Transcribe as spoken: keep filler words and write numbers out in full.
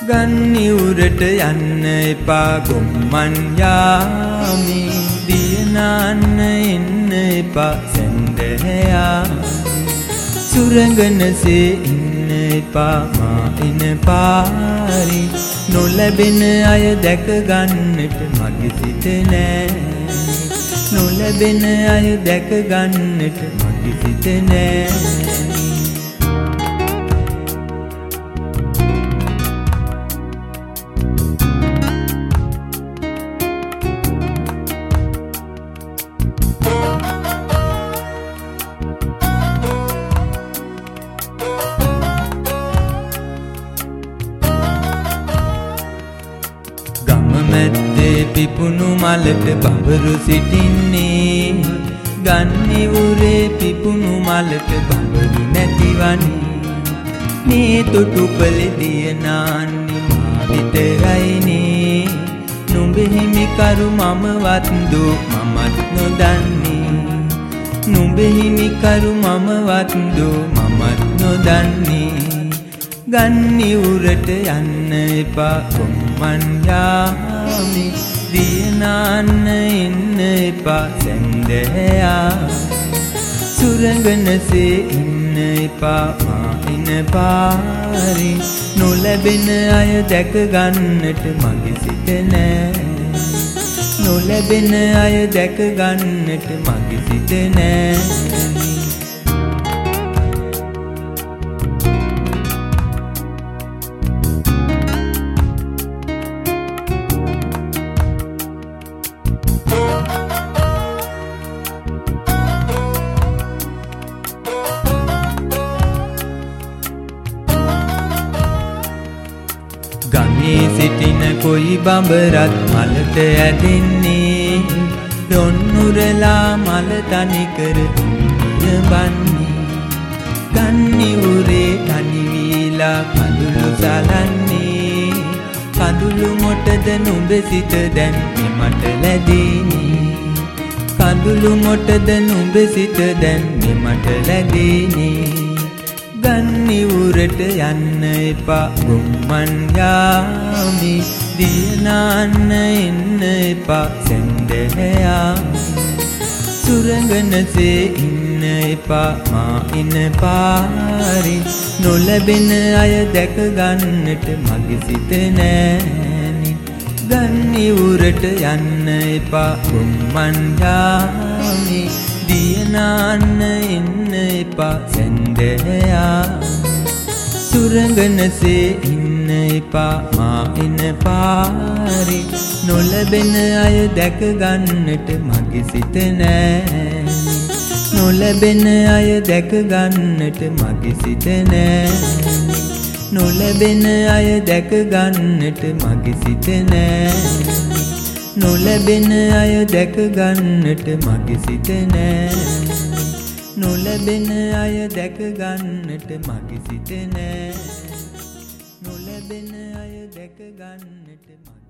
ගන්නි උරට යන්න එපා ගොම්මන් යාමි දිය නාන්න එන්න එපා සැන්දෑයා සුරංගනසේ ඉන්න එපා මා එන පාරි නොලැබෙන අය දැක ගන්නට මගේ සිත නෑ නොලැබෙන අය දැක ගන්නට මගේ සිත නෑ මැද්දේ පිපුණු මලට බඹරු සිටින්නේ ගන්නි උරේ පිපුණු මලට බඹරු නැතිවන්නේ මේ තොටුපළේ දිය නාන්නේ මා විතරයිනේ නුඹ හිමි කරු මමවත් දෝ මමත් නොදන්නේ නුඹ හිමි කරු මමවත් දෝ මමත් නොදන්නේ ගන්නි උරට යන්න එපා ගොම්මන් යාමි දිය නාන්න එන්න එපා සැන්දෑයා සුරංගනසේ ඉන්න එපා මා එන පාරි නොලැබෙන අය දැක ගන්නට මගේ සිත නෑ නොලැබෙන අය දැක ගන්නට මගේ සිත නෑ ගමේ සිටින කොයි බඹරත් මලට ඇදෙන්නේ දොන්නුරලා මල තනිකර යබන්නේ ගන්නි උරේ තනි වීලා කඳුළු සලන්නේ කඳුළු මොටද නුඹ සිත දැන් මෙමට ලැබෙන්නේ කඳුළු මොටද නුඹ සිත දැන් මෙමට ලැබෙන්නේ ගන්නි උරට යන්න එපා ගොම්මන් යාමි දිය නාන්න එන්න එපා සැන්දෑයා සුරංගනසේ ඉන්න එපා මා එන පාරි නොලැබෙන අය දැක ගන්නට මගේ සිත නෑනි ගන්නි උරට යන්න එපා ගොම්මන් යාමි දිය නාන්න එන්න එපා සැන්දෑයා සුරංගනසේ ඉන්න එපා මා එන පාරි නොලැබෙන අය දැක ගන්නට මගේ සිත නෑනි නොලැබෙන අය දැක ගන්නට මගේ සිත නෑනි නොලැබෙන අය දැක ගන්නට මගේ සිත නෑනි නොලැබෙන අය දැක ගන්නට මගේ සිත නෑනි නොලැබෙන අය දැක ගන්නට මගේ සිත නෑනි නොලැබෙන අය දැක ගන්නට